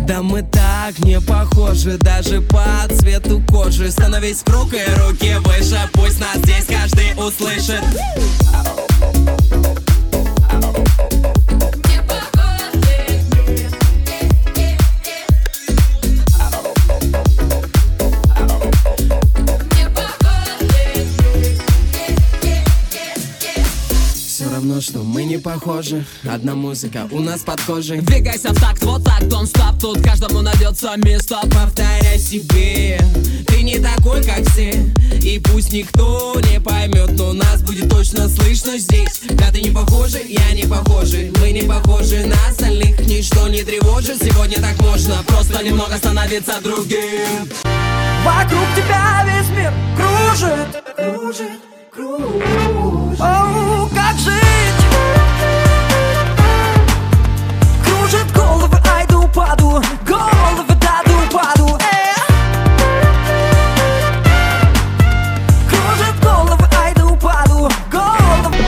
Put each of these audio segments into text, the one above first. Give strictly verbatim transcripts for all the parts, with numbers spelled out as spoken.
Да мы так не похожи, даже по цвету кожи. Становись в круг и руки выше, пусть нас здесь каждый услышит. Все равно, что мы не похожи. Одна музыка у нас под кожей. Двигайся в такт, вот так, don't stop. Тут каждому найдется место. Повторяй себе, ты не такой, как все. И пусть никто не поймет, но нас будет точно слышно здесь. Да ты не похожи, я не похожи. Мы не похожи на остальных, ничто не тревожит. Сегодня так можно, просто немного становиться другим. Вокруг тебя весь мир кружит, кружит, кружит. Оу, как жить? Кружит головы, айду паду, головы даду паду. Кружит головы, айду паду, головы.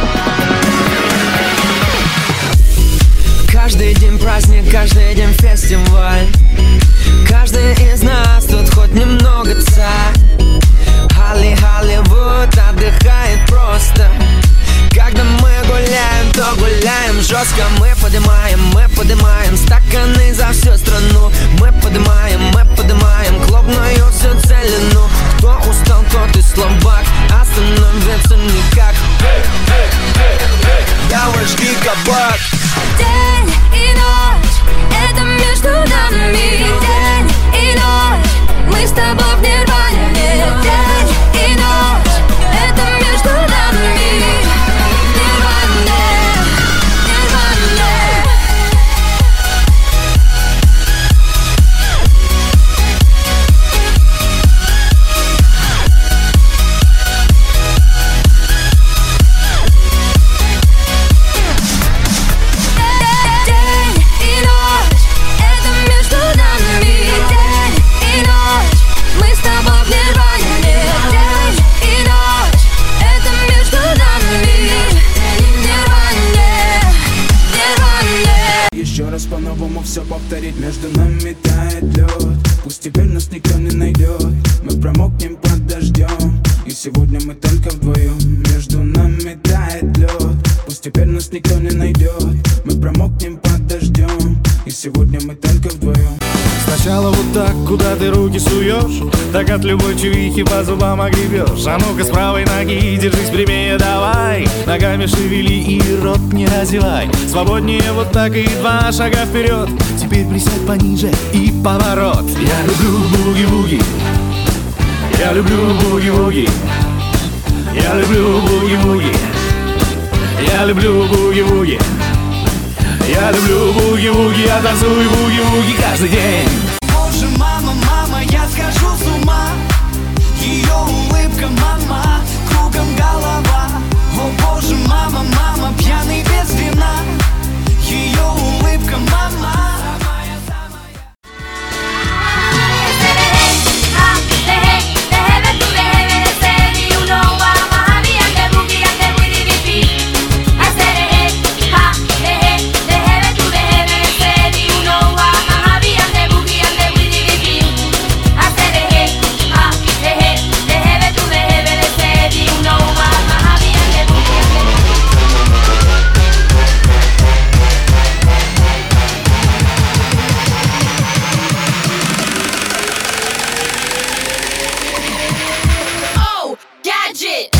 Каждый день праздник, каждый день фестиваль. Каждый из нас тут хоть немного царь. Холли, Холливуд отдыхает просто. Когда мы гуляем, то гуляем жестко. Мы поднимаем, мы поднимаем стаканы за всю страну. Мы поднимаем, мы поднимаем клубную всю целину. Кто устал, тот и слабак, остановиться никак. Давай жги кабак. День и ночь, это между нами. День и ночь, мы с тобой в нирване. День и ночь, это между нами. Нирване, нирване. День и ночь, это между нами. День и ночь, мы с тобой в нирване. День и ночь, это между нами. Нирване, нирване. Еще раз по-новому все повторить. Между нами тает лед. Пусть теперь нас никто не найдет. Мы промокнем под дождем. И сегодня мы только вдвоем. Между нами тает лед. Пусть теперь нас никто не найдет. Мы промокнем под дождем. И сегодня мы только вдвоем. Сначала вот так, куда ты руки суешь, так от любой чувихи по зубам огребешь. А ну-ка с правой ноги держись прямее, давай. Ногами шевели и рот не разевай. Свободнее вот так и два шага вперед. Теперь присядь пониже и поворот. Я люблю буги-буги. Я люблю буги-буги. Я люблю буги-буги. Я люблю буги-буги. Я люблю буги-буги, я танцую буги-буги каждый день. Боже, мама, мама, я схожу с ума. Ее улыбка, мама, кругом голова. О боже, мама, мама, пьяный без вина. Ее улыбка, мама. Gadget.